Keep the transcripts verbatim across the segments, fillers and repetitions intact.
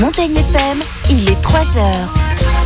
Montagne F M, il est trois heures.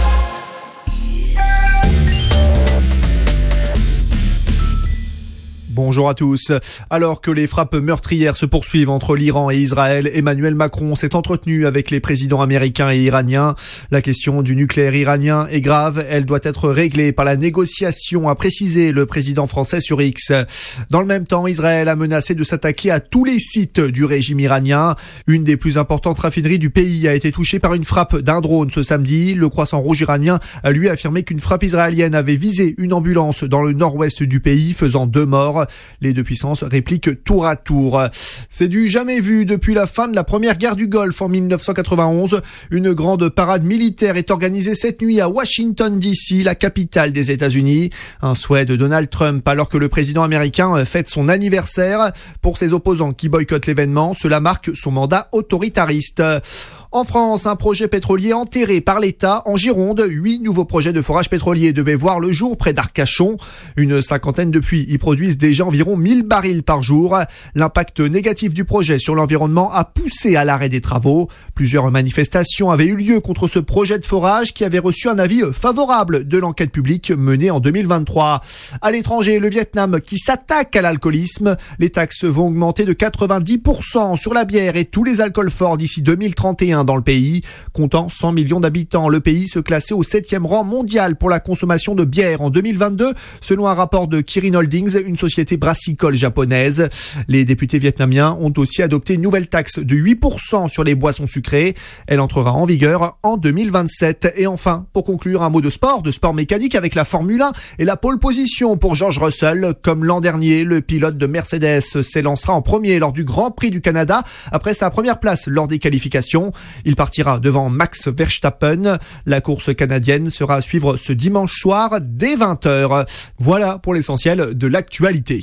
Bonjour à tous. Alors que les frappes meurtrières se poursuivent entre l'Iran et Israël, Emmanuel Macron s'est entretenu avec les présidents américains et iraniens. La question du nucléaire iranien est grave. Elle doit être réglée par la négociation, a précisé le président français sur X. Dans le même temps, Israël a menacé de s'attaquer à tous les sites du régime iranien. Une des plus importantes raffineries du pays a été touchée par une frappe d'un drone ce samedi. Le Croissant Rouge iranien a lui affirmé qu'une frappe israélienne avait visé une ambulance dans le nord-ouest du pays, faisant deux morts. Les deux puissances répliquent tour à tour. C'est du jamais vu depuis la fin de la première guerre du Golfe en dix-neuf cent quatre-vingt-onze. Une grande parade militaire est organisée cette nuit à Washington D C, la capitale des États-Unis. Un souhait de Donald Trump alors que le président américain fête son anniversaire. Pour ses opposants qui boycottent l'événement, cela marque son mandat autoritariste. En France, un projet pétrolier enterré par l'État en Gironde. Huit nouveaux projets de forage pétrolier devaient voir le jour près d'Arcachon. Une cinquantaine de puits y produisent déjà environ mille barils par jour. L'impact négatif du projet sur l'environnement a poussé à l'arrêt des travaux. Plusieurs manifestations avaient eu lieu contre ce projet de forage qui avait reçu un avis favorable de l'enquête publique menée en deux mille vingt-trois. À l'étranger, le Vietnam qui s'attaque à l'alcoolisme. Les taxes vont augmenter de quatre-vingt-dix pour cent sur la bière et tous les alcools forts d'ici deux mille trente et un dans le pays. Comptant cent millions d'habitants, le pays se classait au septième rang mondial pour la consommation de bière en deux mille vingt-deux, selon un rapport de Kirin Holdings, une société brassicole japonaise. Les députés vietnamiens ont aussi adopté une nouvelle taxe de huit pour cent sur les boissons sucrées. Elle entrera en vigueur en deux mille vingt-sept. Et enfin, pour conclure, un mot de sport, de sport mécanique avec la Formule un et la pole position pour George Russell. Comme l'an dernier, le pilote de Mercedes s'élancera en premier lors du Grand Prix du Canada après sa première place lors des qualifications. Il partira devant Max Verstappen. La course canadienne sera à suivre ce dimanche soir dès vingt heures. Voilà pour l'essentiel de l'actualité.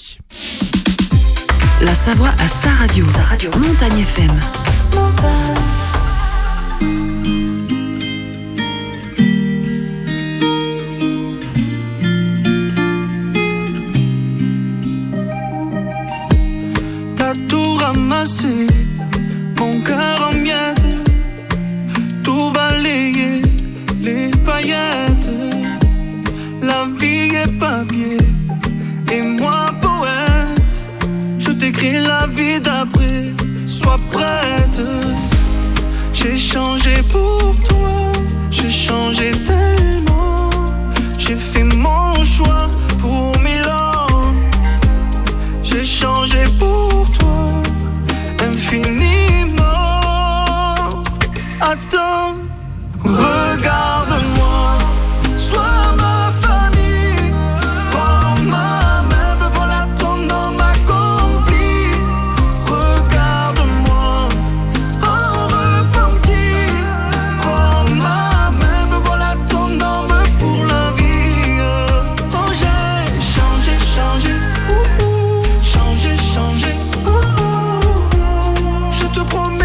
La Savoie à sa radio. Sa radio. Montagne F M. Montagne. T'as tout ramassé, mon cœur en miettes. Tout balayer, les paillettes. La vie est papier et moi poète. Je t'écris la vie d'après, sois prête. J'ai changé pour toi, j'ai changé tellement. J'ai fait mon choix pour Milan. J'ai changé pour toi, infiniment. Attends, regarde-moi, sois ma famille. Prends ma main, me voilà ton homme accompli. Regarde-moi, en repentir. Prends ma main, me voilà ton homme pour la vie. Oh, j'ai changé, changé, ouh, ouh. Changé, changé, ouh, ouh. Je te promets.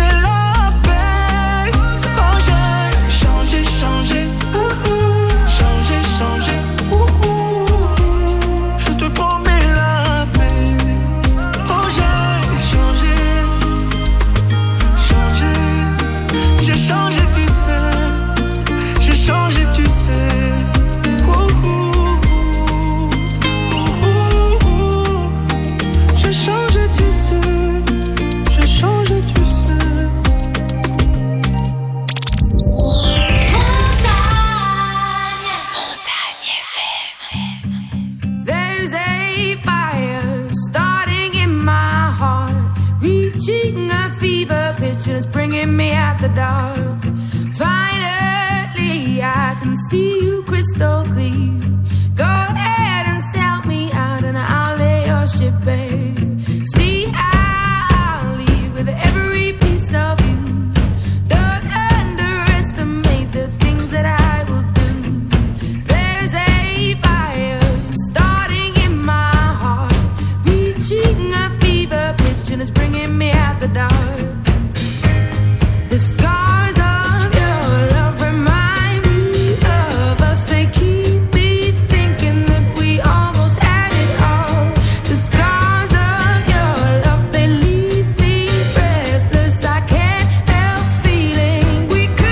It's bringing me out the dark. Finally, I can see you crystal clear. Go ahead and sell me out, and I'll lay your ship bare. See, I'll leave with every piece of you. Don't underestimate the things that I will do. There's a fire starting in my heart, reaching a fever pitch, and it's bringing me out the dark. The scars of your love remind me of us. They keep me thinking that we almost had it all. The scars of your love, they leave me breathless. I can't help feeling we could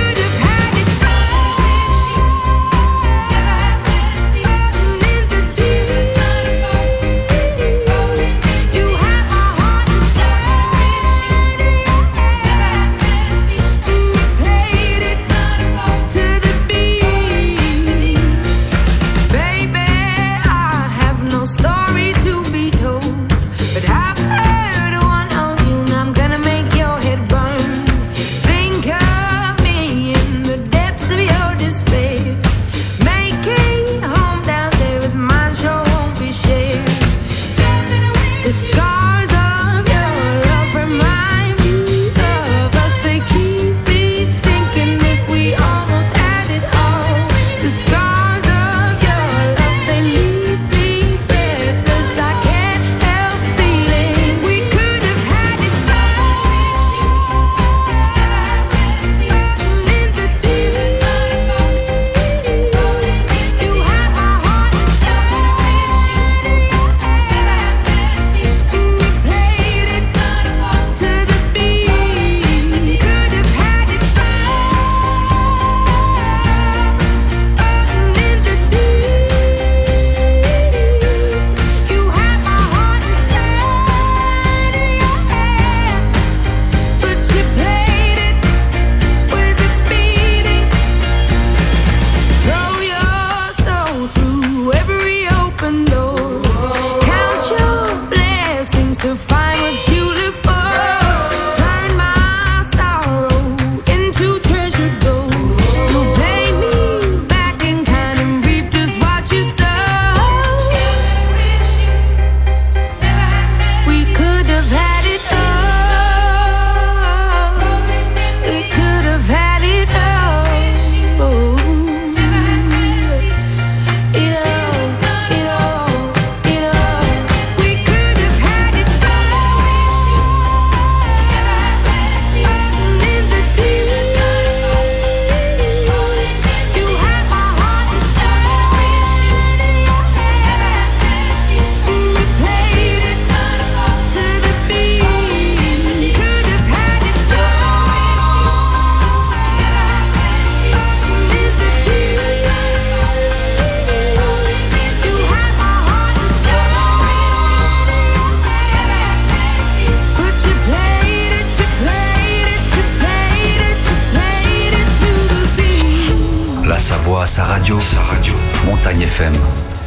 voix à sa radio. Sa radio. Montagne F M.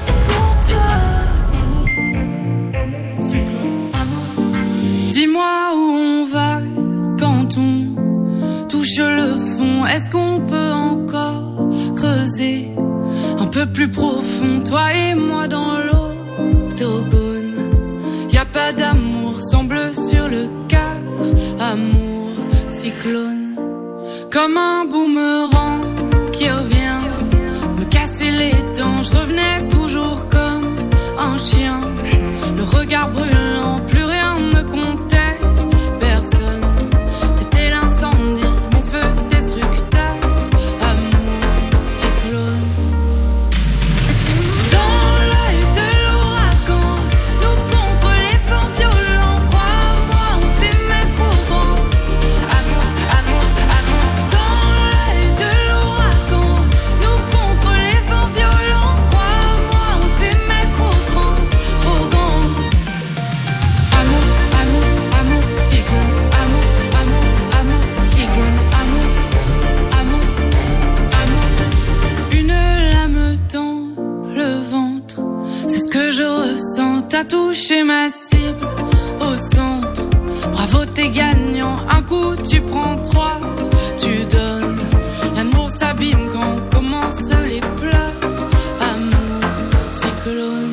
Dis-moi où on va quand on touche le fond. Est-ce qu'on peut encore creuser un peu plus profond, toi et moi dans l'octogone? Y a pas d'amour, semble sur le quart. Amour, cyclone, comme un boomerang qui revient me casser les dents. Je revenais toujours comme un chien, le regard brûlant, plus rien ne comptait, personne. T'étais l'incendie, mon feu destructeur. Amour, cyclone. Dans l'œil de l'ouragan, nous contre les vents violents. Crois-moi, on s'aimait trop grand. Amour, amour, amour. Dans l'œil de l'ouragan, nous contre les vents violents. Crois-moi, on s'aimait trop grand, trop grand. Amour, amour, amour, cyclone. Amour, amour, amour, cyclone. Amour, amour, amour. Une lame dans le ventre, c'est ce que je ressens. T'as touché ma cible au centre. Bravo, t'es gagnant. Un coup, tu prends trois, tu donnes. L'amour s'abîme quand commencent les plats. Amour, cyclone.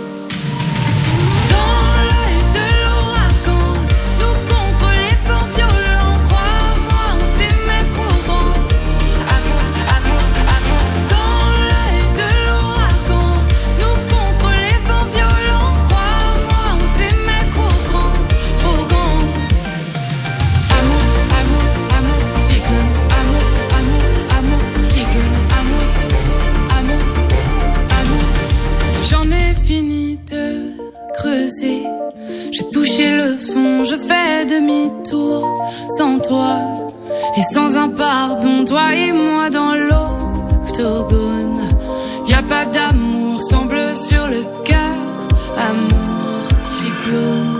Dans l'œil de l'ouragan, nous contre les vents violents. Crois-moi, on s'aimait trop grand. Amour, amour, amour. Dans l'œil de l'ouragan, nous contre les vents violents. Crois-moi, on s'aimait trop grand, trop grand. Amour, amour, amour, cyclone. Amour, amour, amour, cyclone. Amour, amour, amour. J'en ai fini de creuser. J'ai touché le fond, je fais demi-tour sans toi et sans un pardon. Toi et moi dans l'octogone. Y a pas d'amour, semble sur le quart. Amour, cyclone.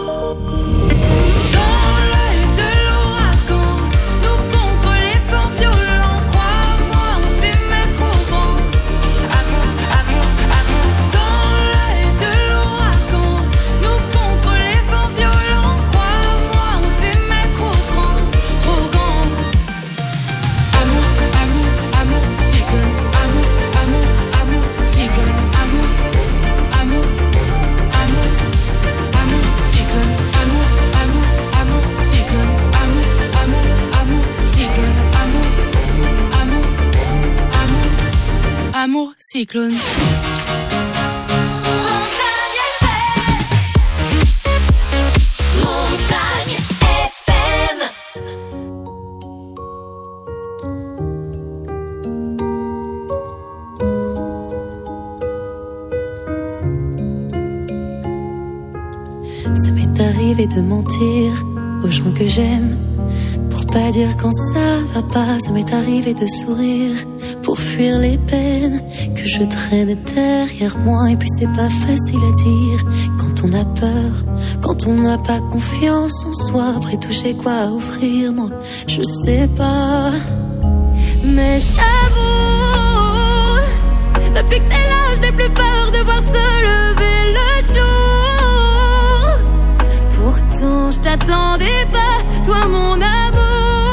Dans l'œil de l'ouragan, nous contre les vents violents. Crois-moi, on s'aimait trop grand. Amour, amour, amour. Dans l'œil de l'ouragan, nous contre les vents violents. Crois-moi, on s'aimait trop grand, trop grand. Amour, amour, amour, cyclone. Amour, amour, amour, cyclone. Amour, amour, amour, amour, cyclone. Amour, amour, amour, cyclone. Amour, amour, amour, cyclone. Amour, amour, amour, amour, cyclone. Montagne F M. Ça m'est arrivé de mentir aux gens que j'aime pour pas dire quand ça va pas. Ça m'est arrivé de sourire pour fuir les peines que je traîne derrière moi. Et puis c'est pas facile à dire quand on a peur, quand on n'a pas confiance en soi. Après tout j'ai quoi à offrir, moi je sais pas. Mais j'avoue, depuis que t'es là je n'ai plus peur de voir se lever le jour. Pourtant je t'attendais pas, toi mon amour.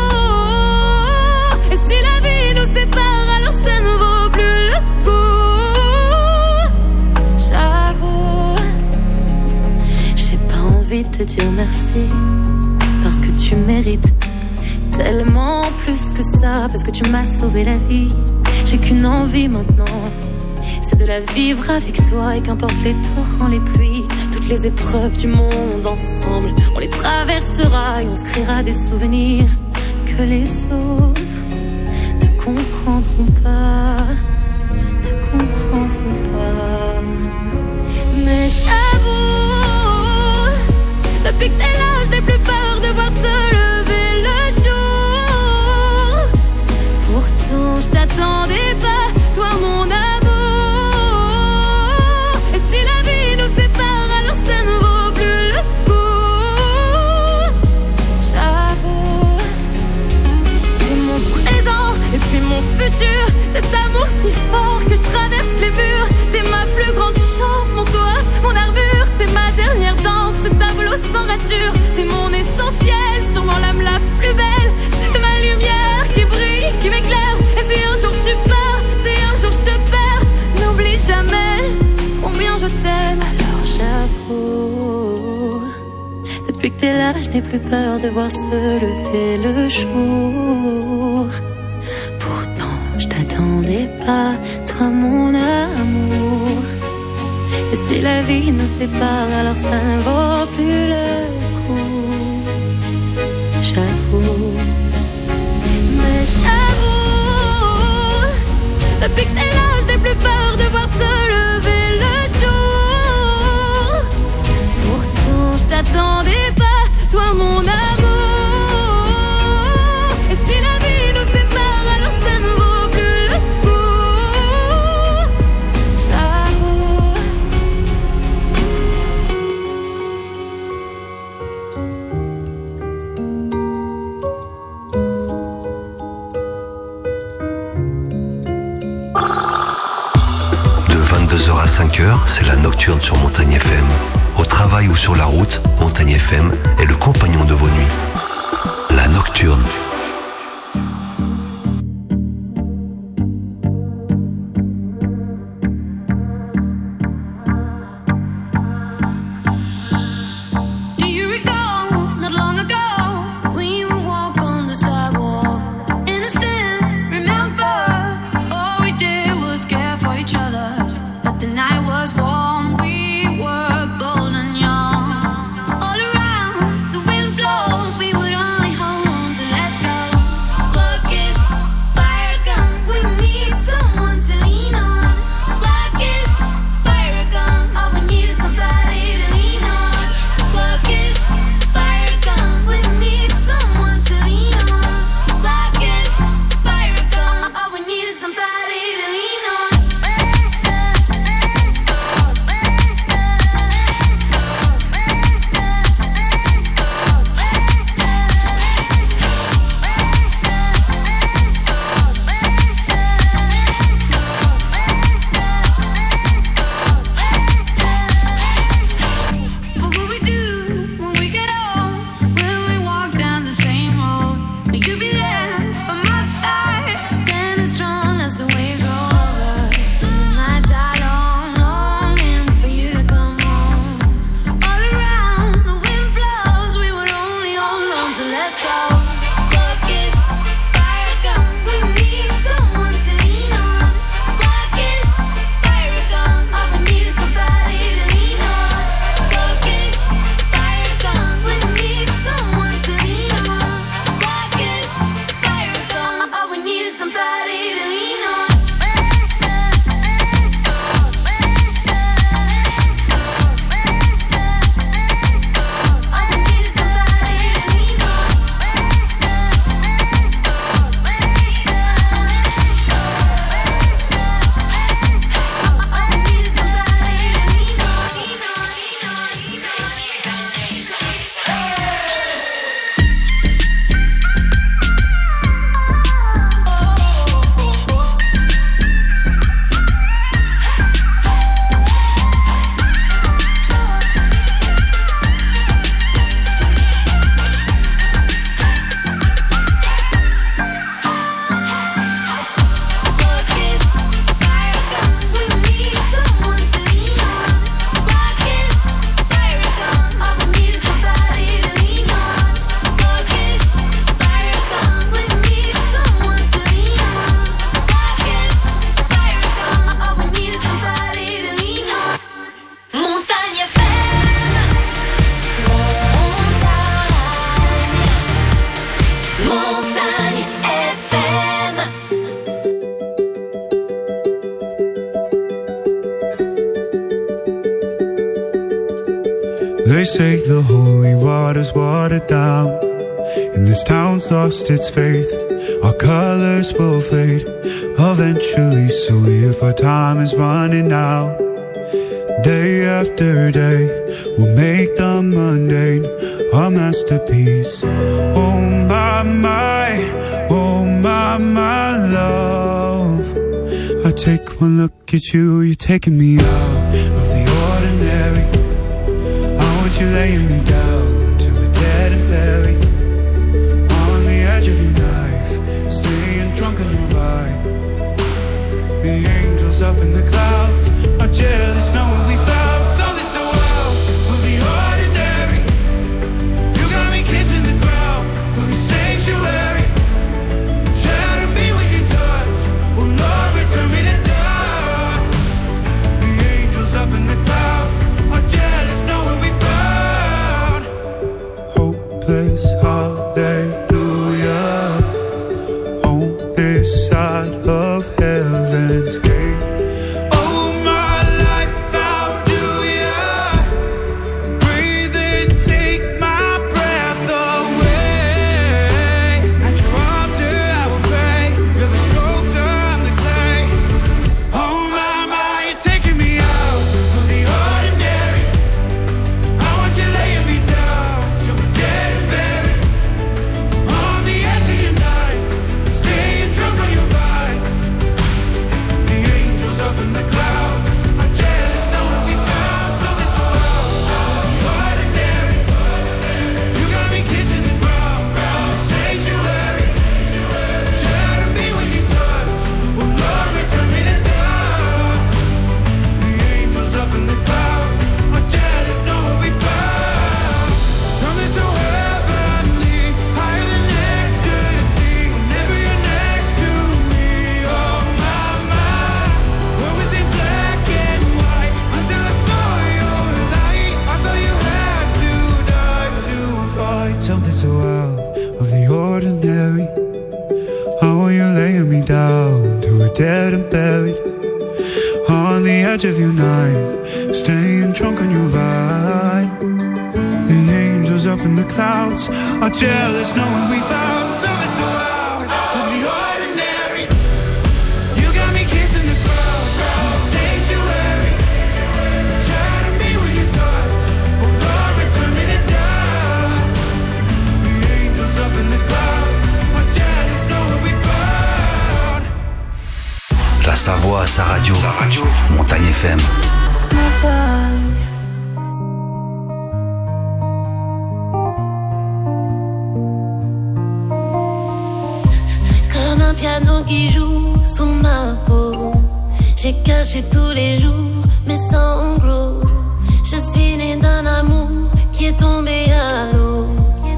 Et si la vie nous sépare, alors ça ne vaut plus le coup. J'avoue, j'ai pas envie de te dire merci, parce que tu mérites tellement plus que ça, parce que tu m'as sauvé la vie. J'ai qu'une envie maintenant, c'est de la vivre avec toi. Et qu'importe les torrents, les pluies, toutes les épreuves du monde, ensemble on les traversera et on se créera des souvenirs que les autres ne comprendront pas, ne comprendront pas. Mais j'avoue, depuis que t'es là je n'ai plus peur de voir se lever le jour. Pourtant je t'attendais pas, toi mon amour. Et si la vie nous sépare, alors ça ne vaut plus le coup. J'avoue, t'es mon présent et puis mon futur. Cet amour si fort que je traverse les murs. T'es ma plus grande chance, mon toit, mon armure. T'es ma dernière danse, ce tableau sans rature. T'es mon essentiel, sûrement l'âme la plus belle. T'es ma lumière qui brille, qui m'éclaire. Et si un jour tu pars, si un jour je te perds, n'oublie jamais combien je t'aime. Alors j'avoue, depuis que t'es là, je n'ai plus peur de voir se lever le jour. Pourtant, je t'attendais pas, toi mon amour. Et si la vie nous sépare, alors ça ne vaut plus le coup. J'avoue, mais j'avoue, depuis que t'es là, je n'ai plus peur de voir se lever le jour. Pourtant, je t'attendais pas, toi mon amour. Et si la vie nous sépare, alors ça ne vaut plus le coup. J'avoue. De vingt-deux heures à cinq heures, c'est la nocturne sur Montagne F M. Au travail ou sur la route, Montagne F M est le compagnon de vos nuits. La nocturne. Do you recall, not long ago, we would walk on the sidewalk? Innocent, remember, all we did was care for each other. But the night was warm, we were bold and young. All around, the wind blows, we would only hold on to let go. Focus, fire gun, we need someone to lean on. Focus, fire gun, all we need is somebody to lean on. Focus, fire gun, we need someone to lean on. Focus, fire gun, all we need is somebody to lean on. What will we do when we get old? Will we walk down the same road? Will you be there by my side, standing strong as the waves roll over? And the nights are long, longing for you to come home. All around, the wind blows, we would only hold on to let go. Focus, fire gun, we need someone to lean on. Focus, fire gun, all we need is somebody to lean on. Focus, fire gun, we need someone to lean on. Focus, fire gun, all we need is somebody to lean on. All we need is somebody to lean on. All we need is somebody to lean Focus, fire gun, we need someone to lean on. Focus, fire gun, all we need is somebody to lean on. Focus, fire gun, we need someone to lean on. Focus, fire gun, all we need is somebody to lean on. Montagne F M. Montagne. Montagne F M. They say the holy water's watered down, and this town's lost its faith. Our colors will fade eventually, so if our time is running out, day after day, we'll make the mundane our masterpiece. Oh my, my, oh my, my love, I take one look at you, you're taking me out of the ordinary. I want you laying me down till we're dead and buried. On the edge of your knife, staying drunk on your vibe. The angels up in the clouds are jealous knowing we found something so wild of the ordinary. You got me kissing the ground of your sanctuary. Shatter me with your touch, oh Lord, return me to dust. The angels up in the clouds are jealous knowing we found hopeless hallelujah on this side of heaven's gate. Something so out of the ordinary. How are you laying me down to a dead and buried? On the edge of your knife, staying drunk on your vine. The angels up in the clouds are jealous knowing we found something so out of the ordinary. You got me kissing the ground, the sanctuary. Shatter me with your touch, oh Lord, return me to dust. The angels up in the clouds are jealous knowing we found. La Savoie à sa radio. Sa radio. Montagne F M. Montagne. Comme un piano qui joue sous ma peau, j'ai caché tous les jours mes sanglots. Je suis née d'un amour qui est tombé à l'eau.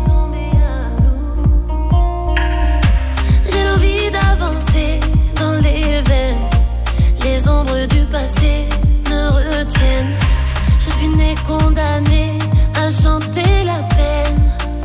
J'ai l'envie d'avancer dans les veines. Les ombres du passé me retiennent. Je suis née condamnée à chanter la peine.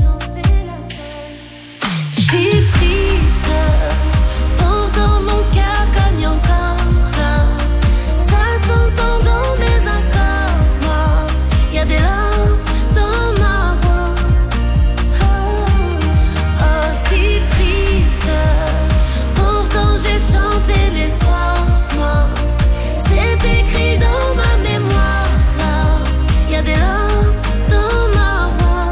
Je suis triste, pourtant mon cœur cogne encore. Ça s'entend dans mes accords. Moi, y a des larmes dans ma voix. Oh, oh, si triste, pourtant j'ai chanté l'espoir. Moi, c'est écrit dans ma mémoire. Là, y a des larmes dans ma voix.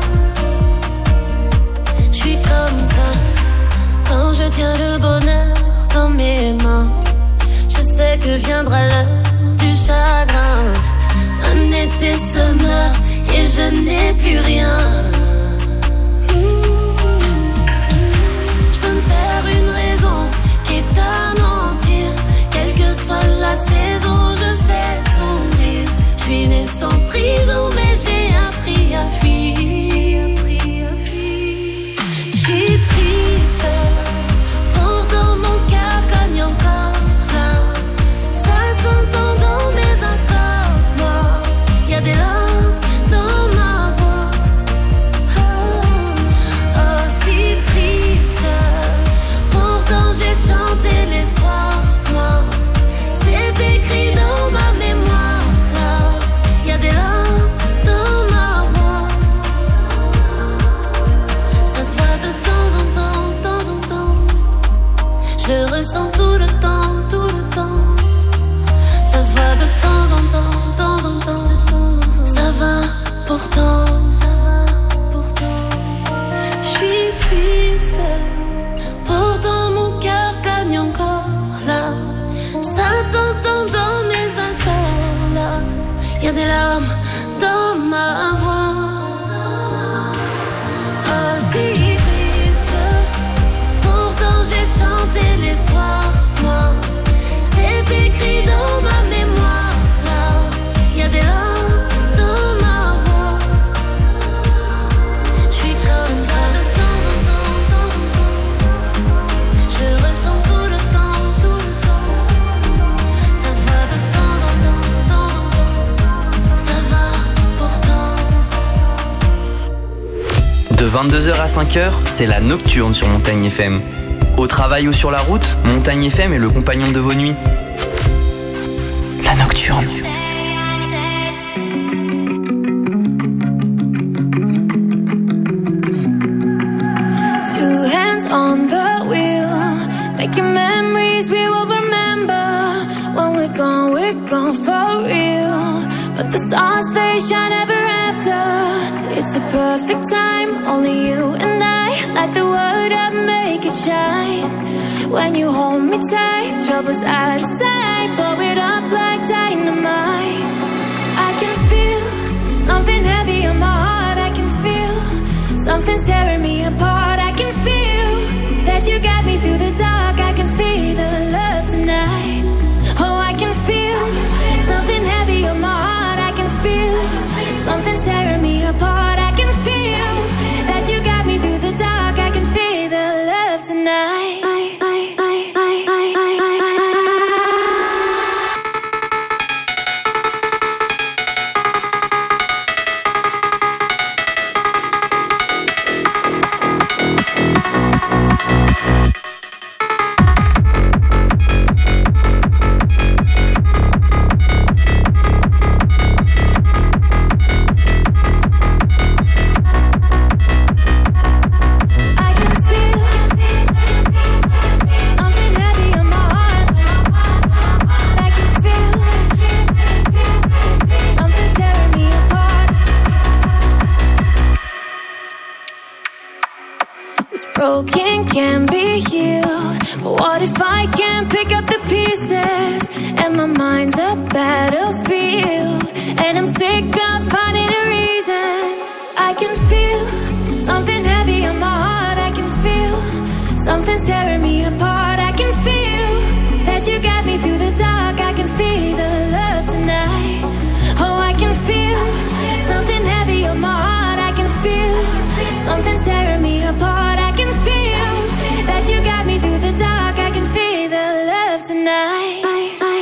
Je suis comme ça quand je tiens le bonheur dans mes mains. Je sais que viendra l'heure du chagrin. Un été se meurt et je n'ai plus rien. Je peux me faire une raison, quitte à mentir. Quelle que soit la saison, je sais sourire. Je suis née sans prison, mais j'ai appris à fuir. Je suis triste, pourtant mon cœur cogne encore. Ça s'entend dans mes accords. Moi, y a des larmes dans ma voix. vingt-deux heures à cinq heures, c'est la Nocturne sur Montagne F M. Au travail ou sur la route, Montagne F M est le compagnon de vos nuits. La Nocturne. Two hands on the wheel, making memories we will remember. When we're gone, we're gone for real. But the stars, they shine ever after. It's the perfect time, only you and I. Light the world up, make it shine. When you hold me tight, troubles out of sight. Blow it up like dynamite. I can feel something heavy on my heart. I can feel something's tearing me apart. I can feel that you got me through the dark. I can feel the love tonight. Oh, I can feel something heavy on my heart. I can feel something's tearing me apart. I can feel that you got me through the dark. I can feel the love tonight. I, I, I, I, I, I, I. Broken can be healed, but what if I can't pick up the pieces? And my mind's a battlefield, and I'm sick of finding a reason. I can feel something heavy on my heart. I can feel something's tearing me apart. I can feel that you got me through the dark. I can feel the love tonight. Oh, I can feel something heavy on my heart. I can feel something's tearing me apart. I can feel that you got me through the dark. I can feel the love tonight. I, I,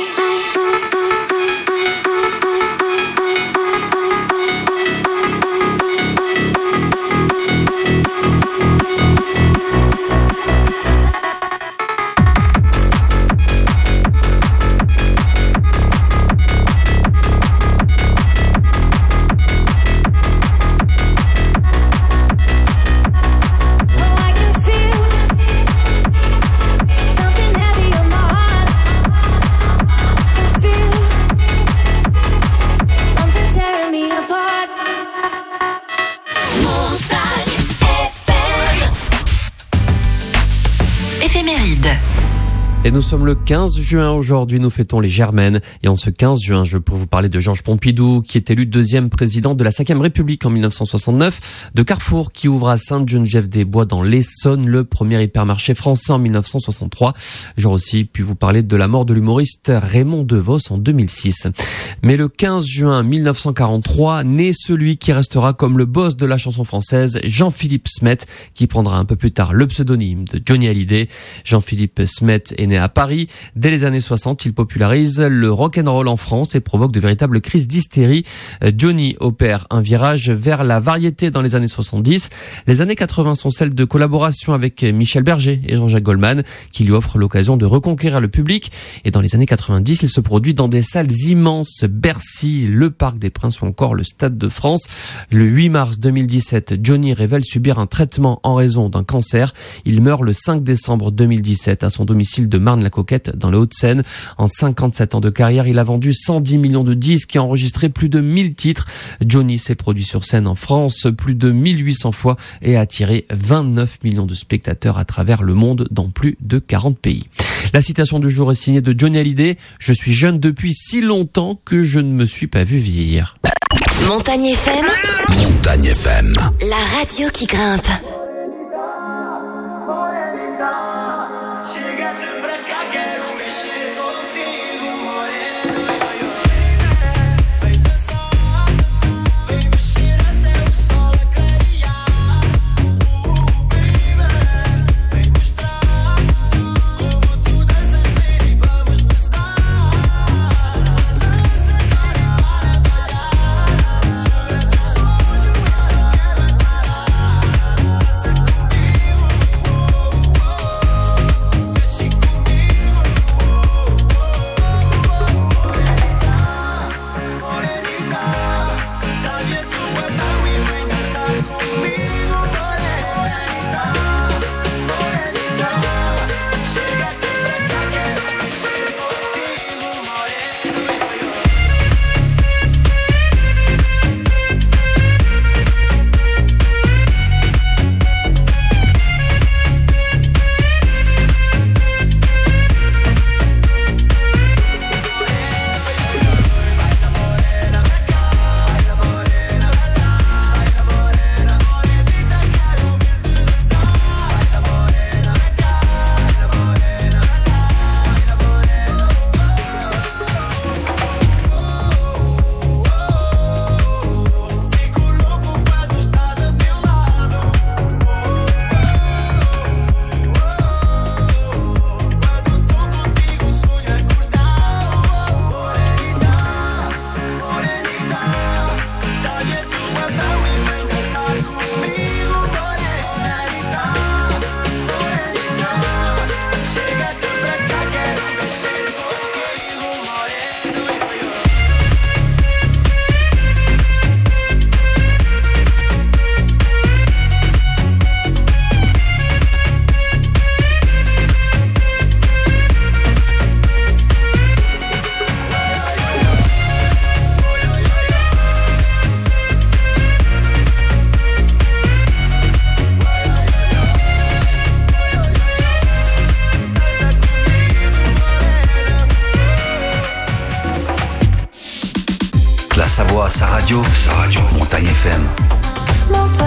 Et nous sommes le quinze juin aujourd'hui, nous fêtons les Germaines. Et en ce quinze juin, je peux vous parler de Georges Pompidou, qui est élu deuxième président de la cinquième République en mille neuf cent soixante-neuf, de Carrefour, qui ouvre à Sainte-Geneviève-des-Bois dans l'Essonne le premier hypermarché français en mille neuf cent soixante-trois. J'aurais aussi pu vous parler de la mort de l'humoriste Raymond DeVos en deux mille six. Mais le quinze juin mille neuf cent quarante-trois, naît celui qui restera comme le boss de la chanson française, Jean-Philippe Smet, qui prendra un peu plus tard le pseudonyme de Johnny Hallyday. Jean-Philippe Smet est né à Paris. Dès les années soixante, il popularise le rock'n'roll en France et provoque de véritables crises d'hystérie. Johnny opère un virage vers la variété dans les années soixante-dix. Les années quatre-vingts sont celles de collaboration avec Michel Berger et Jean-Jacques Goldman, qui lui offrent l'occasion de reconquérir le public. Et dans les années quatre-vingt-dix, il se produit dans des salles immenses, Bercy, le Parc des Princes ou encore le Stade de France. Le huit mars deux mille dix-sept, Johnny révèle subir un traitement en raison d'un cancer. Il meurt le cinq décembre deux mille dix-sept à son domicile de Marne-la-Coquette dans les Hauts-de-Seine. En cinquante-sept ans de carrière, il a vendu cent dix millions de disques et enregistré plus de mille titres. Johnny s'est produit sur scène en France plus de mille huit cents fois et a attiré vingt-neuf millions de spectateurs à travers le monde dans plus de quarante pays. La citation du jour est signée de Johnny Hallyday. Je suis jeune depuis si longtemps que je ne me suis pas vu vieillir. Montagne F M. Montagne F M. La radio qui grimpe. voix à sa radio, sa radio, Montagne F M. Montagne.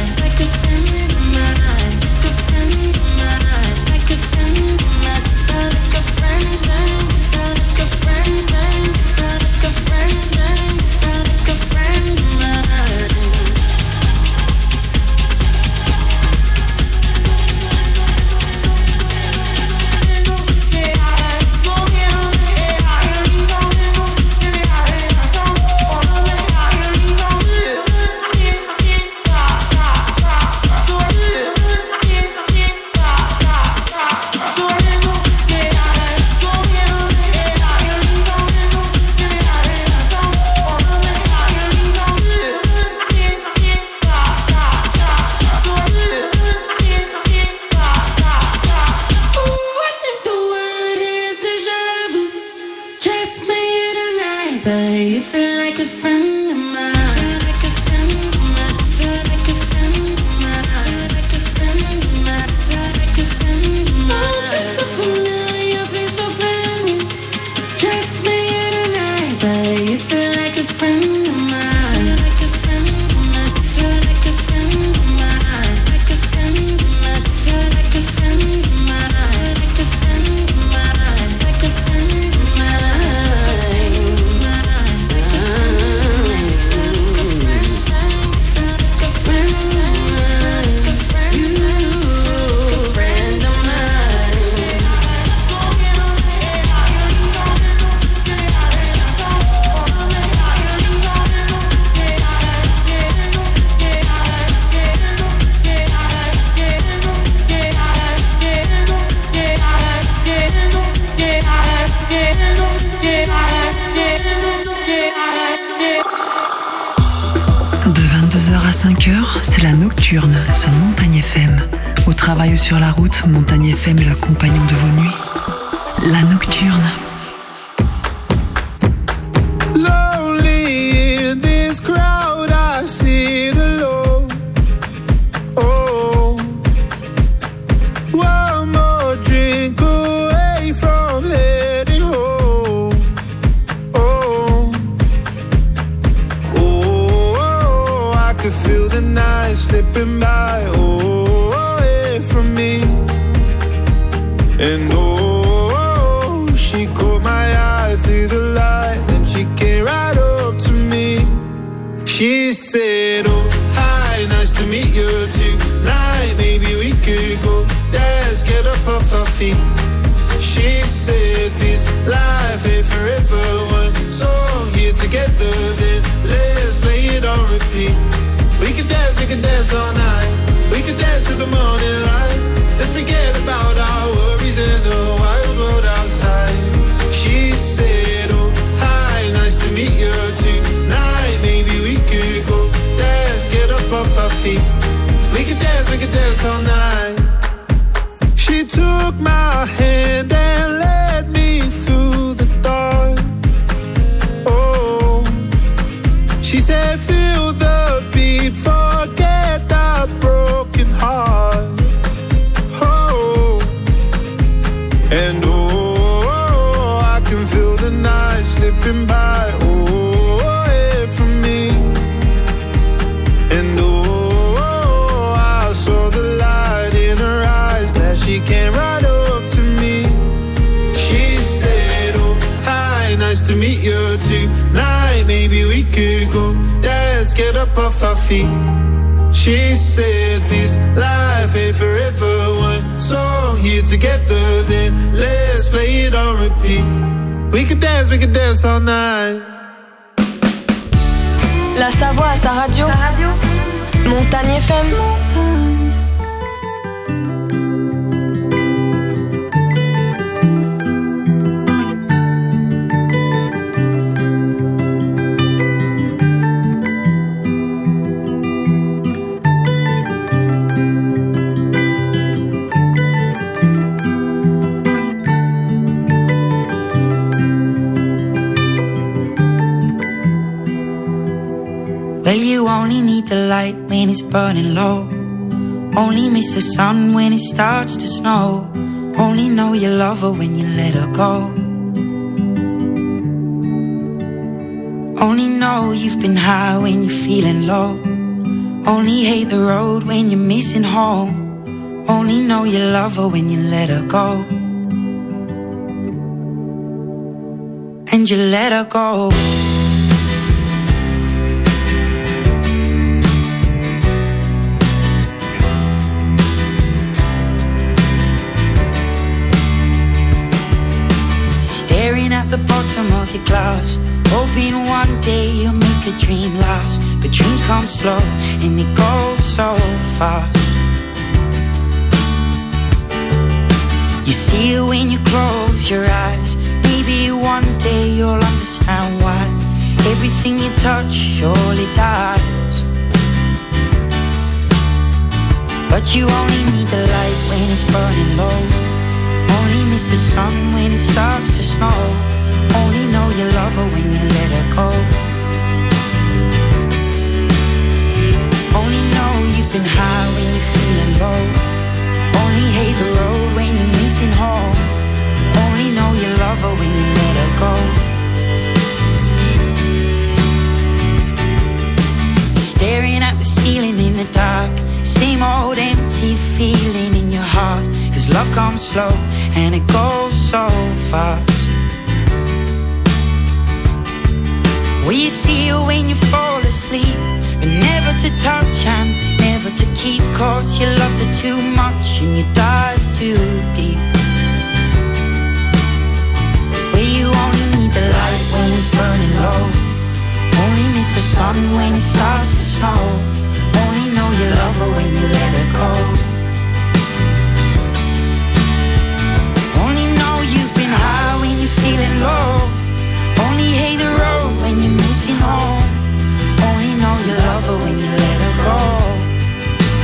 Like a friend of mine. Nocturne sur Montagne F M. Au travail ou sur la route, Montagne F M est le compagnon de vos nuits. La Nocturne. Lonely in this crowd, I sit alone. Oh, one more drink away from heading home. Oh, oh, I could feel the night slipping by. Oh, away from me. And oh, she caught my eye through the light, and she came right up to me. She said, oh, hi, nice to meet you tonight. Maybe we could go dance, get up off our feet. She said, this life ain't forever. One song here together, then let's play it on repeat. We could dance, we could dance all night. We could dance till the morning light. Let's forget about our worries in the wild world outside. She said, oh, hi, nice to meet you tonight. Maybe we could go dance, get up off our feet. We could dance, we could dance all night. She took my hand and led me through the dark. Oh, she said, feel the beat, forget that broken heart. Oh, and oh, I can feel the night slipping by. Oh, away from me. And oh, I saw the light in her eyes, glad she came right up to me. She said, oh, hi, nice to meet you tonight. Maybe we could go dance, get up off our feet. She said, this life ain't forever. One song here together, then let's play it on repeat. We could dance, we could dance all night. La Savoie à sa radio, sa radio. Montagne F M. Montagne. Well, you only need the light when it's burning low. Only miss the sun when it starts to snow. Only know you love her when you let her go. Only know you've been high when you're feeling low. Only hate the road when you're missing home. Only know you love her when you let her go. And you let her go. Staring at the bottom of your glass, hoping one day you'll make a dream last. But dreams come slow and they go so fast. You see it when you close your eyes. Maybe one day you'll understand why everything you touch surely dies. But you only need the light when it's burning low. Only miss the sun when it starts to snow. Only know you love her when you let her go. Only know you've been high when you're feeling low. Only hate the road when you're missing home. Only know you love her when you let her go. Staring at the ceiling in the dark, same old empty feeling in your heart. Cause love comes slow and it goes so fast. Will you see her when you fall asleep, but never to touch and never to keep? Cause you loved her too much and you dive too deep. Where you only need the light when it's burning low. Only miss the sun when it starts to snow. Only know you love her when you let her go. Only know you've been high when you're feeling low. Only hate the road when you're missing home. Only know you love her when you let her go.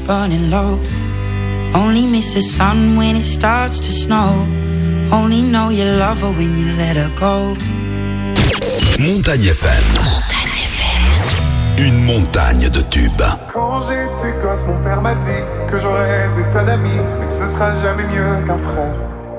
burning low. Only miss the sun when it starts to snow. Only know you love her when you let her go. Montagne F M. Montagne F M. Une montagne de tubes. Quand j'étais gosse, mon père m'a dit que j'aurais des tas d'amis, mais que ce sera jamais mieux qu'un frère.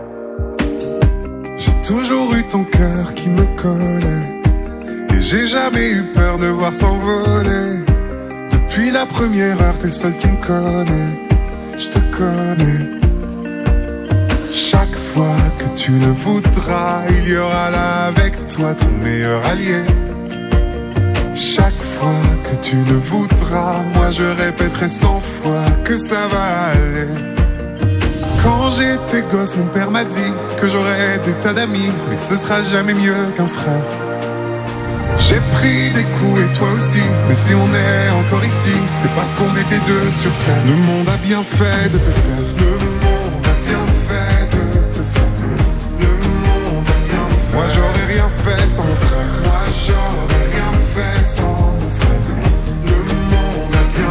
J'ai toujours eu ton cœur qui me collait, et j'ai jamais eu peur de voir s'envoler. Depuis la première heure, t'es le seul qui me connaît. Je te connais. Chaque fois que tu le voudras, il y aura là avec toi ton meilleur allié. Chaque fois que tu le voudras, moi je répéterai cent fois que ça va aller. Quand j'étais gosse, mon père m'a dit que j'aurais des tas d'amis, mais que ce sera jamais mieux qu'un frère. J'ai pris des coups et toi aussi, mais si on est encore ici, c'est parce qu'on était deux sur terre. Le monde a bien fait de te faire. Le monde a bien fait de te faire. Le monde a bien fait. Moi j'aurais rien fait sans mon frère. Moi j'aurais rien fait sans mon frère. Le monde a bien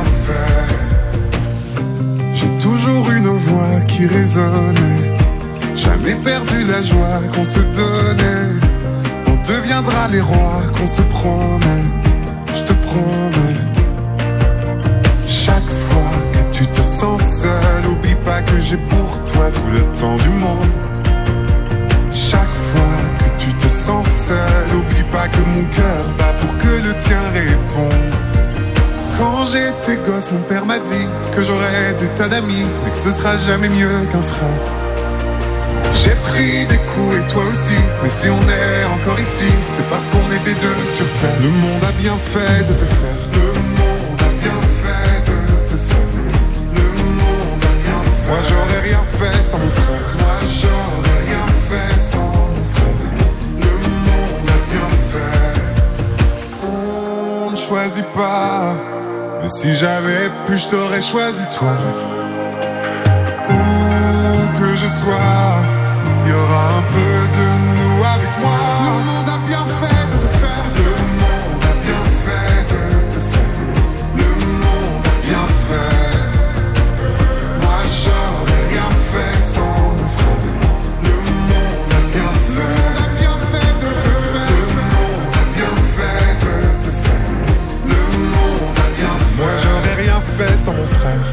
fait. J'ai toujours une voix qui résonnait. Jamais perdu la joie qu'on se donnait. Deviendra les rois qu'on se promet, je te promets. Chaque fois que tu te sens seul, oublie pas que j'ai pour toi tout le temps du monde. Chaque fois que tu te sens seul, oublie pas que mon cœur bat pour que le tien réponde. Quand j'étais gosse, mon père m'a dit que j'aurais des tas d'amis, mais que ce sera jamais mieux qu'un frère. J'ai pris des coups et toi aussi, mais si on est encore ici, c'est parce qu'on était deux sur terre. Le monde a bien fait de te faire. Le monde a bien fait de te faire. Le monde a bien fait. Moi j'aurais rien fait sans mon frère. Moi j'aurais rien fait sans mon frère. Le monde a bien fait. On ne choisit pas, mais si j'avais pu, je t'aurais choisi toi. Où que je sois, il y aura un peu de nous avec moi. Le monde a bien fait de te faire. Le monde a bien fait de te faire. Le monde a bien fait. Moi j'aurais rien fait sans mon frère. Le monde a bien fait. Le monde a bien fait de te faire. Le monde a bien fait de te faire. Le monde a bien fait. Moi j'aurais rien fait sans mon frère.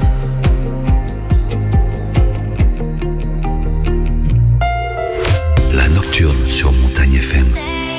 Sur Montagne F M.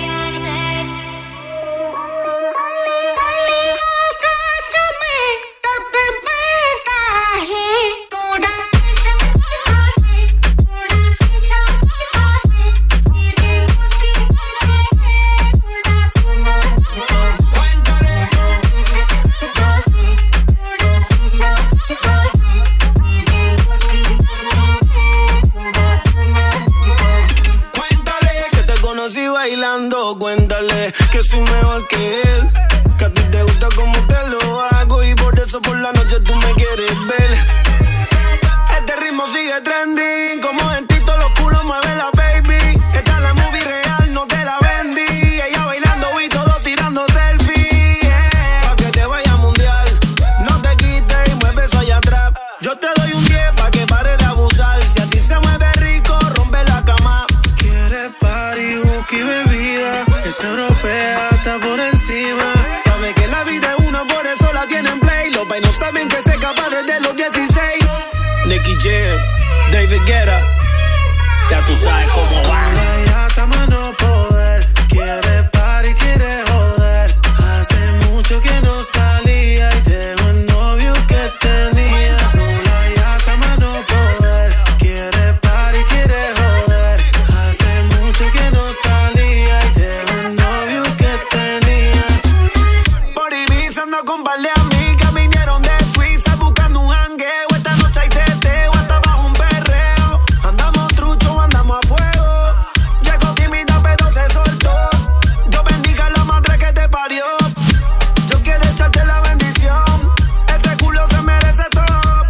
Cuéntale que soy mejor que él, que a ti te gusta como te lo hago y por eso por la noche tú me quieres ver. Este ritmo sigue trending, como en ti todos los culos mueve la baby. Esta es la movie real, no te la vendí. Ella bailando y todo tirando selfie, yeah. Pa' que te vaya mundial, no te quites y mueve eso allá atrás. Yo te doy un diez pa' que pare de abusar. Si así se mueve rico, rompe la cama. Quiere party, whisky, bebida. Es europea, está por encima. Sabe que la vida es una, por eso la tienen play. Los pais no saben que se escapa desde los dieciséis. Nicky Jam, David Guetta. Ya tú sabes cómo va. Ya está mano poder. Quiere party, quiere joder. Hace mucho que no salía y dejó el novio que tenía. Nula ya está mano poder. Quiere party, quiere joder. Hace mucho que no salía y dejó el novio que tenía. Por Ibiza ando con par de amigas, vinieron de Suiza buscando un jangueo. Esta noche hay teteo, hasta bajo un perreo. Andamos trucho, andamos a fuego. Llegó tímida pero se soltó. Dios bendiga a la madre que te parió. Yo quiero echarte la bendición. Ese culo se merece todo.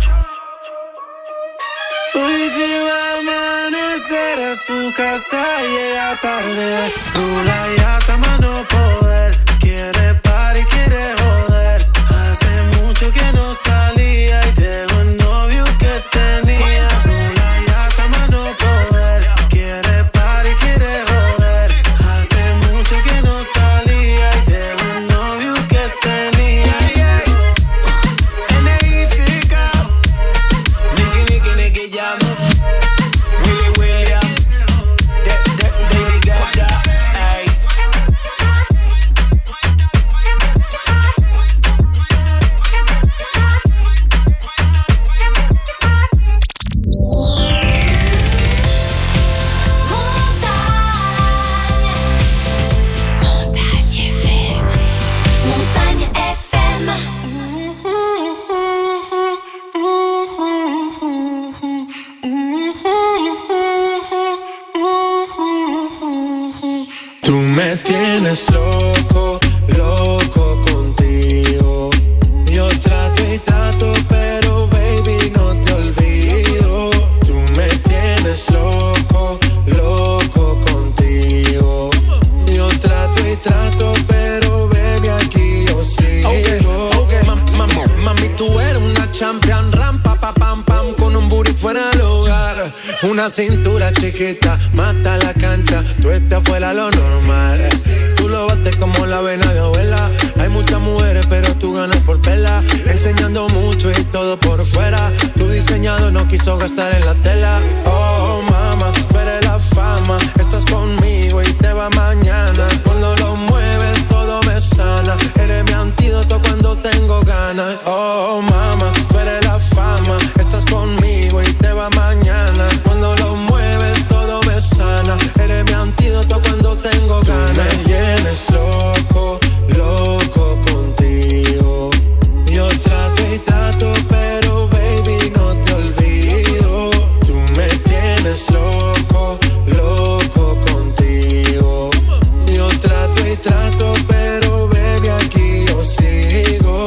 Hoy si va a amanecer a su casa y llega tarde. Rula ya está mano poder. Quiere party, quiere joder. Hace mucho que no salía y tienes loco, loco contigo. Yo trato y trato, pero baby no te olvido. Tú me tienes loco, loco contigo. Yo trato y trato, pero baby aquí yo sigo. Okay, okay. Mam, mam, mami, tú eres una champion, rampa, pa, pam, pam, con un booty fuera del hogar. Una cintura chiquita, mata la cancha, tú estás fuera lo normal. Tú lo bates como la vena de abuela. Hay muchas mujeres, pero tú ganas por pela. Enseñando mucho y todo por fuera. Tu diseñado no quiso gastar en la tela. Oh, mama, tú eres la fama. Estás conmigo y te va mañana. Cuando lo mueves, todo me sana. Eres mi antídoto cuando tengo ganas. Oh, mama, tú eres la fama. Estás conmigo y te va mañana. Cuando lo mueves, todo me sana. Eres mi antídoto cuando tengo ganas. Tú me tienes loco, loco contigo. Yo trato y trato, pero baby no te olvido. Tú me tienes loco, loco contigo. Yo trato y trato, pero baby aquí yo sigo.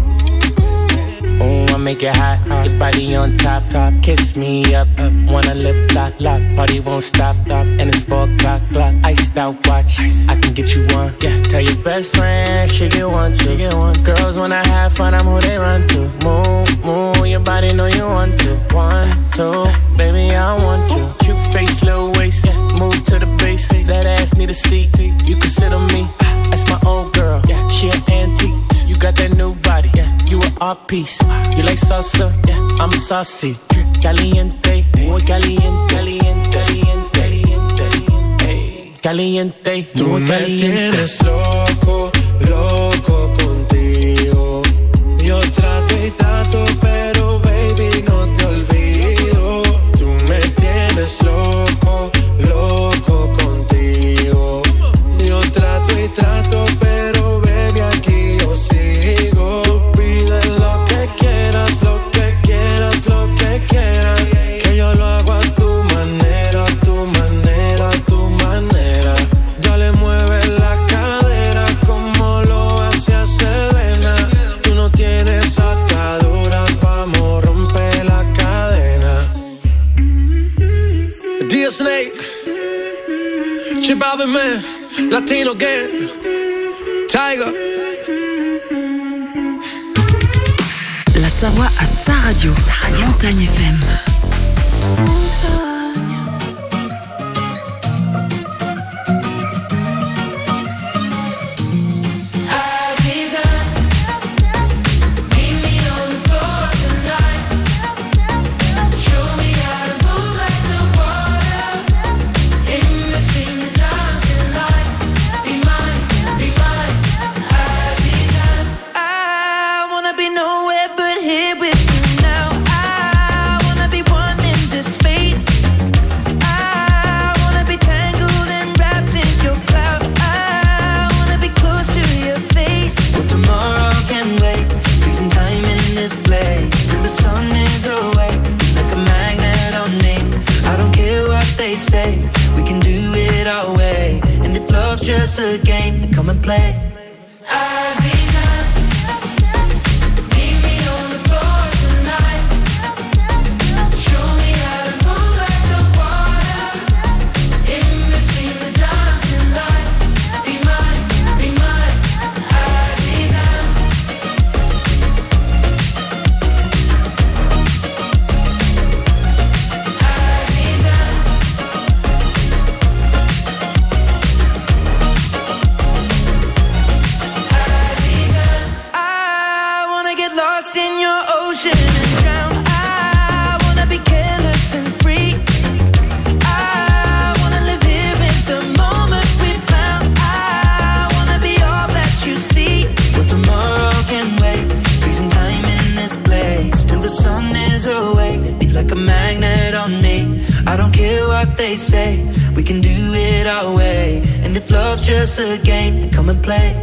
Oh, I make it hot, hot. Your body on top, top. Kiss me up, up. Wanna lip lock, lock. Party won't stop, stop. And it's four o'clock, clock. Iced out watch. I can get you one. Yeah. Tell your best friend she get one, she get one. Girls wanna have fun, I'm who they run to. Move, move. Your body know you want to. One, two, baby I want you. Cute face, little waist. Yeah. Move to the base. That ass need a seat. You can sit on me. That's my old girl. Yeah. She an antique. You got that new body. Yeah. You an art piece. You like salsa? Yeah. I'm saucy. Caliente, muy caliente, caliente, caliente, caliente, caliente. Tú me tienes loco, loco contigo. Yo trato y trato, pero baby no te olvido. Tú me tienes loco, loco contigo. Yo trato y trato, pero baby aquí yo sigo. Pide lo que quieras, lo que quieras, lo que quieras. Que yo lo hago a tu manera, a tu manera, a tu manera. Dale, mueve la cadera como lo hacía Selena. Tú no tienes ataduras, vamos, rompe la cadena. D Snake, Chip Alvin Man, Latino Gang, Tiger. La Savoie à sa radio, Montagne F M. Just a game, then come and play. They say we can do it our way, and if love's just a game, then come and play.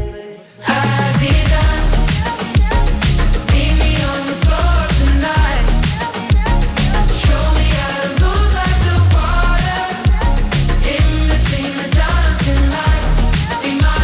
Be mine.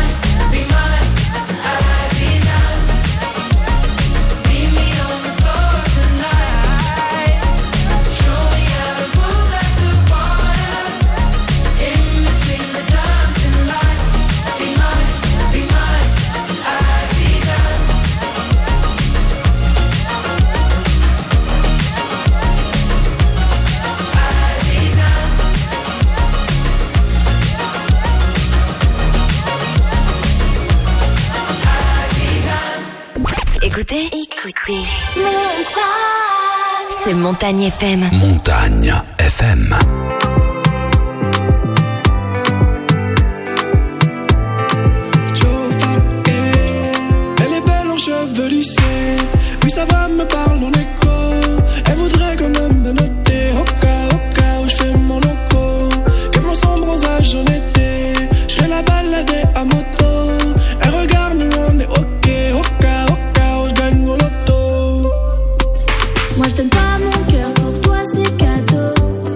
écoutez, écoutez. Montagne. C'est Montagne F M. Montagne F M. Elle est belle en cheveux lissés. Oui, ça va, me parle en écho. Elle voudrait quand même me noter. Au cas, au cas où je fais mon loco. Qu'elle voit son bronzage en été. Je vais la balader à moto. Elle regarde, nous on est ok. Au cas, au cas où je gagne mon loto. Moi je donne pas mon cœur, pour toi c'est cadeau.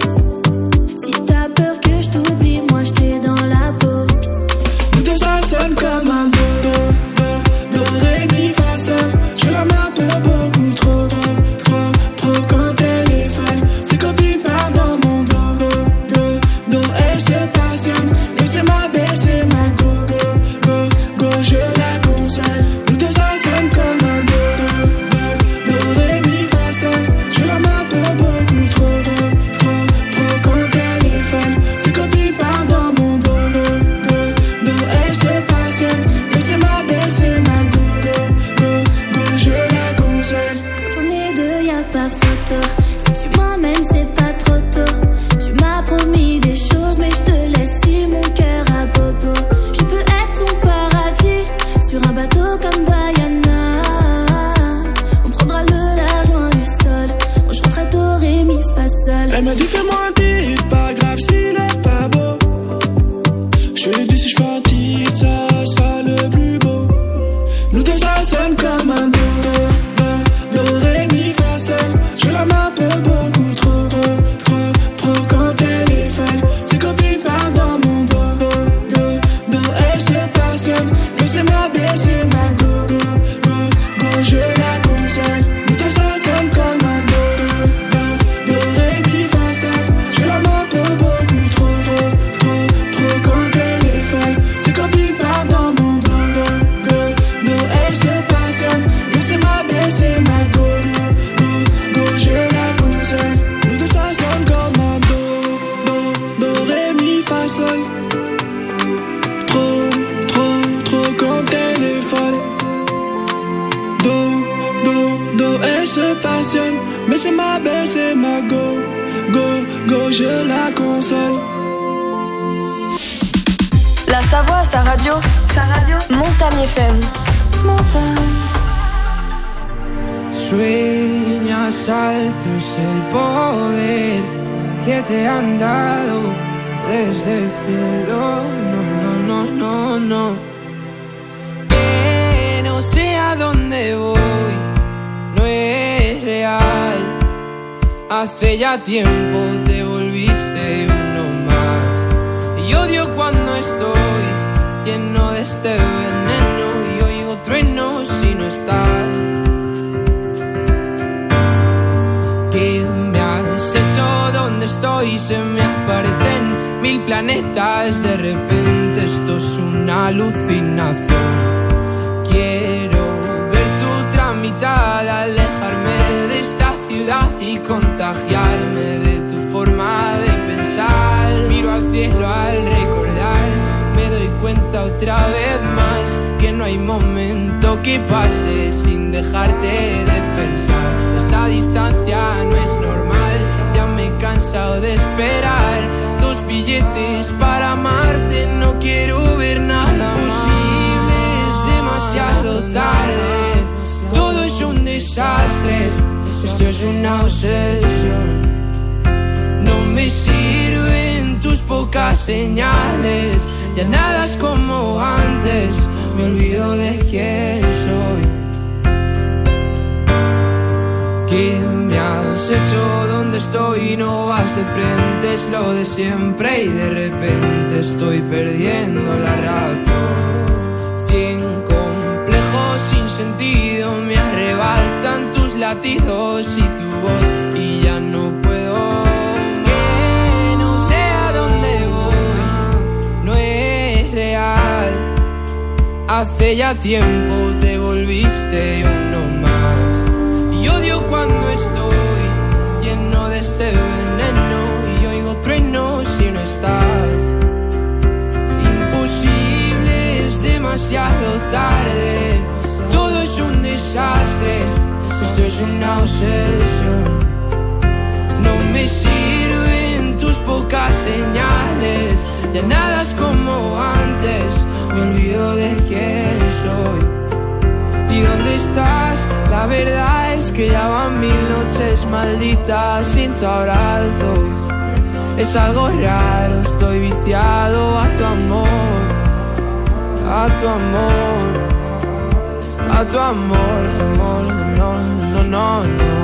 Si t'as peur que je t'oublie, moi je t'ai dans la peau. Nous deux ça sonne comme un do, do, do, do, ré, mi, fa, sol. Je la mets un peu beaucoup trop, trop, trop, trop quand elle est folle. Ses copines parlent dans mon dos, do, do, do, elle se passionne. Mais c'est ma belle, c'est ma go, go, go, go, je la console. Nous deux ça sonne comme un do, do, do, do, ré, mi, fa, sol. Je la mets un peu beaucoup trop, trop, trop, trop quand elle est folle. Ses copines parlent dans mon dos, do, do, do, elle se passionne. Mais c'est ma belle, c'est ma go, go, go, go, je la console. Quand on est deux, y'a pas photo. Si tu m'emmènes, c'est pas trop tôt. Tu m'as promis des choses, mais je te laisse si mon cœur à bobo. Je peux être ton paradis sur un bateau comme Diana. On prendra le large loin du sol. On chantera do, ré, mi, fa, sol. Elle m'a dit fais-moi un titre, pas grave s'il est pas beau. Je lui ai dit si je fais un titre, ça sera le plus beau. Nous deux ça sonne comme un do, do, do, do, ré, mi, fa, sol. Je la mets un peu beaucoup trop, trop, trop, trop quand elle est folle. Ses copines parlent dans mon dos, do, do, do, elle se passionne. Mais c'est ma belle, c'est ma go, go, go, go, je la console. Nous deux ça sonne comme un do, do, do, do, ré, mi, fa, sol. Je la mets un peu beaucoup trop, trop, trop, trop quand elle est folle. Ses copines parlent dans mon dos, do, do, do, elle se passionne. Mais c'est ma belle, c'est ma go, go, go, go, je la console. Nous deux ça sonne comme un do, do, do, ré, mi, fa, sol. Trop, trop, trop quand elle est folle. Do, do, do, elle se passionne. Mais c'est ma belle, c'est ma go, go, go, je la console. La Savoie, sa radio. Sa radio. Montagne F M. Montagne. Sueñas alto es el poder que te han dado desde el cielo. No, no, no, no, no. Que no sé a dónde voy, no es real. Hace ya tiempo te volviste uno más. Y odio cuando estoy lleno de este veneno y oigo truenos si no estás. ¿Qué me has hecho? ¿Dónde estoy? Se me aparecen mil planetas. De repente esto es una alucinación. Quiero ver tu tramitada, alejarme de esta ciudad y contagiarme de tu forma de pensar. Miro al cielo al recordar, me doy cuenta otra vez más que no hay momento que pase sin dejarte de pensar. Esta distancia no es normal, ya me he cansado de esperar. Dos billetes para amarte, no quiero ver nada posible, es demasiado tarde. Todo es un desastre, esto es una obsesión. No me sirven tus pocas señales, ya nada es como antes, me olvido de quién soy. ¿Qué me has hecho? ¿Dónde estoy? No vas de frente, es lo de siempre y de repente estoy perdiendo la razón. Cien complejos sin sentido me arrebatan tus latidos y tu voz y ya no puedo. Que no sé a dónde voy, no es real. Hace ya tiempo te volviste uno más. Y odio cuando estoy lleno de este veneno y oigo truenos si no estás. Imposible, es demasiado tarde. Todo es un desastre. desastre, esto es una obsesión. No me sirven tus pocas señales, ya nada es como antes, me olvido de quién soy. ¿Y dónde estás? La verdad es que ya van mil noches malditas sin tu abrazo. Es algo raro, estoy viciado a tu amor, a tu amor, a tu amor, amor, no, no, no, no.